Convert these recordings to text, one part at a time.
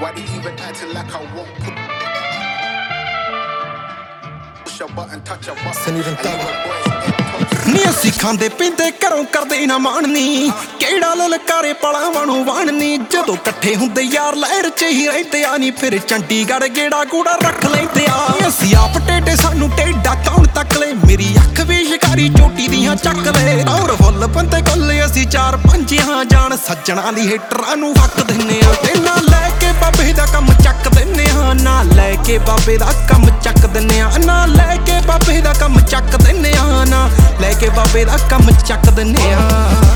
Why they even acting like I won't push a button, touch a button. ਨੀ ਅਸੀਂ ਖਾਂਦੇ ਪੀਂਦੇ ਘਰੋਂ ਕਰਦੇ ਨਾ ਮਾਣਨੀ ਕਿਹੜਾ ਲਲਕਾਰੇ ਪਲਾਵਾਂ ਨੂੰ ਵਾਣਨੀ ਜਦੋਂ ਇਕੱਠੇ ਹੁੰਦੇ ਯਾਰ ਲਹਿਰ ਚ ਹੀ ਰਹਿੰਦੇ ਆ ਨੀ ਫਿਰ ਚੰਡੀਗੜ੍ਹ ਗੇੜਾ ਗੂੜਾ ਰੱਖ ਲੈਂਦੇ ਆ ਅਸੀਂ ਆਪ ਟੇਡੇ ਸਾਨੂੰ ਟੇਡਾ ਕੌਣ ਤੱਕ ਲੈ ਮੇਰੀ ਅੱਖ ਵੀ ਸ਼ਿਕਾਰੀ ਚੋਟੀ ਦੀਆਂ ਚੱਕ ਲੈ ਔਰ ਫੁੱਲ ਬੰਦੇ ਕੋਲੇ ਅਸੀਂ 4-5 ਹਾਂ ਜਾਣ ਸੱਜਣਾ ਦੀ ਹੀਟਰਾਂ ਨੂੰ ਹੱਕ ਦਿੰਨੇ ਆ ਤੇ ਨਾ ਲੈ ਕੇ ਬਾਬੇ ਦਾ ਕੰਮ ਚੱਕ ਦਿੰਨੇ ਆ ਨਾ ਲੈ ਕੇ ਬਾਬੇ ਦਾ ਕੰਮ ਚੱਕ ਦਿੰਨੇ ਆ ਨਾ ਲੈ ਕੇ ਬਾਬੇ ਦਾ ਕੰਮ ਚੱਕ ਦਿੰਨੇ ਆ ਨਾ ਲੈ ਕੇ ਬਾਬੇ ਦਾ ਕੰਮ ਚੱਕ ਦਿੰਨੇ ਆ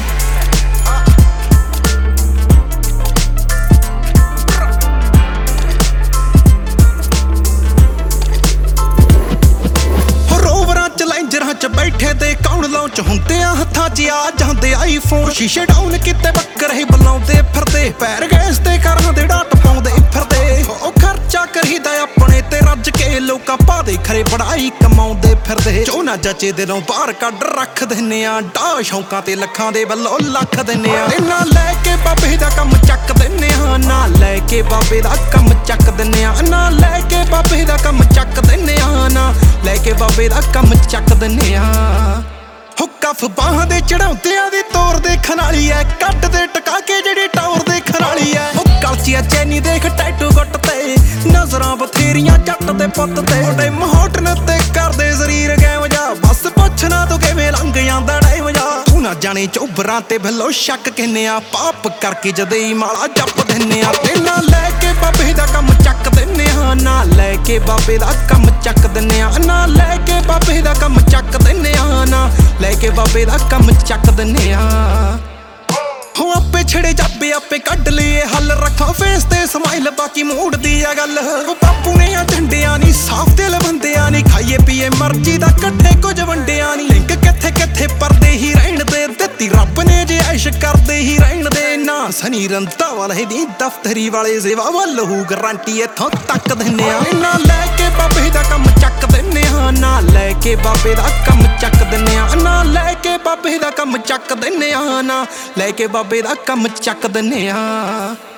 ਰੋਵਰਾਂ ਚੈਲੰਜਰਾਂ ਚ ਬੈਠੇ ਤੇ ਕੌਣ ਲਾਂਚ ਹੁੰਦੇ ਆ ਹੱਥਾਂ 'ਚ ਆ ਜਾਂਦੇ ਆਈਫੋਨ ਸ਼ੀਸ਼ੇ ਡਾਊਨ ਕਿਤੇ ਬੱਕਰੇ ਬੁਲਾਉਂਦੇ ਫਿਰਦੇ ਪੈਰ ਗੈਸ ਤੇ ਘਰਾਂ ਦੇ ਡਾਟ ਪਾਉਂਦੇ ਫਿਰਦੇ ਉਹ ਖਰਚਾ ਕਰੀਦਾ ਆਪਣੇ ਤੇ ਰੱਜ ਕੇ ਲੋਕਾਂ ਪਾਦੇ ਖਰੇ ਪੜਾਈ ਕਮਾਉਂਦੇ ਫਿਰਦੇ ਜੋ ਨਾ ਜੱਚੇ ਦਿਲੋਂ ਬਾਹਰ ਕੱਢ ਰੱਖ ਦਿੰਨੇ ਆ ਡਾ ਸ਼ੌਂਕਾਂ ਤੇ ਲੱਖਾਂ ਦੇ ਵੱਲੋਂ ਲੱਖ ਦਿੰਨੇ ਆ ਨਾ ਲੈ ਕੇ ਬਾਬੇ ਦਾ ਕੰਮ ਚੱਕ ਦਿੰਨੇ ਆ ਨਾ ਲੈ ਕੇ ਬਾਬੇ ਦਾ ਕੰਮ ਚੱਕ ਦਿੰਨੇ ਆ ਨਾ ਲੈ ਕੇ ਬਾਬੇ ਦਾ ਕੰਮ ਚੱਕ ਦਿੰਨੇ ਆ ਨਾ ਲੈ ਕੇ ਬਾਬੇ ਦਾ ਕੰਮ ਚੱਕ ਦਿੰਨੇ ਆ ਹੁੱਕਫ ਬਾਹਾਂ ਦੇ ਚੜਾਉਂਦਿਆਂ ਦੀ ਤੋਰ ਦੇਖਣ ਵਾਲੀ ਐ ਕੱਢ ਦੇ ਟਕਾ ਕੇ ਜਿਹੜੀ ਟੌਰ ਦੇਖਣ ਵਾਲੀ ਐ ਉਹ ਕਲਚੀਆ ਚੈਨੀ ਦੇਖ ਟੈਟੂ ਗੁੱਟ ਤੇ ਨਜ਼ਰਾਂ ਬਥੇਰੀਆਂ ਜੱਟ ਦੇ ਪੁੱਤ ਤੇ ਉਹਦੇ ਮਹੋਟਨ ਤੇ ਕਰਦੇ ਸਰੀਰ ਗੈਮ ਜਾ ਬਸ ਪੁੱਛਣਾ ਤੂੰ ਕਿਵੇਂ ਲੰਘ ਜਾਂਦਾ ਟਾਈਮ ਜਾ ਤੂੰ ਨਾ ਜਾਣੇ ਚੋਬਰਾਂ ਤੇ ਭੱਲੋ ਸ਼ੱਕ ਕਿੰਨੇ ਆ ਪਾਪ ਕਰਕੇ ਜਦੇ ਹੀ ਮਾਲਾ ਜੱਪ ਦਿੰਨੇ ਆ ਤੇ ਨਾ ਲੈ ਕੇ ਬਾਬੇ ਦਾ ਕੰਮ ਚੱਕ ਦਿੰਨੇ ਆ ਨਾ ਲੈ ਕੇ ਬਾਬੇ ਦਾ ਕੰਮ ਚੱਕ ਦਿੰਨੇ ਆ ਨਾ ਲੈ ਕੇ ਬਾਬੇ ਦਾ ਕੰਮ ਚੱਕ ਦਿੰਨੇ ਆ ਨਾ ਲੈ ਕੇ ਬਾਬੇ ਦਾ ਕੰਮ ਚੱਕ ਦਿੰਨੇ ਆ ਹੋ ਆਪੇ ਛੜੇ ਜਾਬੇ ਆਪੇ ਕੱਢ ਲਈਏ ਹੱਲ ਰੱਖਾਂ ਫੇਸ ਤੇ ਸਮਾਈਲ ਬਾਕੀ ਮੂਡ ਦੀ ਆ ਗੱਲ ਬਾਪੂ ਨੇ ਆ ਝੰਡਿਆਂ ਨੀ ਸਾਫ ਦਿਲ ਬੰਦਿਆਂ ਨੀ ਖਾਈਏ ਪੀਏ ਮਰਜ਼ੀ ਦਾ ਇਕੱਠੇ ਕੁਝ ਵੰਡਿਆਂ ਨੀ ਲਿੰਕ ਕਿੱਥੇ ਕਿੱਥੇ ਪਰਦੇ ਹੀ ਰਹਿਣ ਦੇ ਦਿੱਤੀ ਰੱਬ ਨੇ ਜੇ ਐਸ਼ ਕਰਦੇ ਹੀ ਰਹਿਣ ਦੇ ਨਾ ਸਨੀ ਰੰਧਾਵਾ ਦੀ ਦਫ਼ਤਰੀ ਵਾਲੇ ਸੇਵਾ ਵੱਲ ਹੂ ਗਰੰਟੀ ਇੱਥੋਂ ਤੱਕ ਦਿੰਨੇ ਆ ਨਾ ਲੈ ਕੇ ਬਾਬੇ ਦਾ ਕੰਮ ਚੱਕ ਦਿੰਨੇ ਆ ਨਾ ਲੈ ਕੇ ਬਾਬੇ ਦਾ ਕੰਮ ਚੱਕ ਦਿੰਨੇ ਆ ਨਾ ਲੈ ਕੇ ਬਾਬੇ ਦਾ ਕੰਮ ਚੱਕ ਦਿੰਨੇ ਆ ਨਾ ਲੈ ਕੇ ਬਾਬੇ ਦਾ ਕੰਮ ਚੱਕ ਦਿੰਨੇ ਆ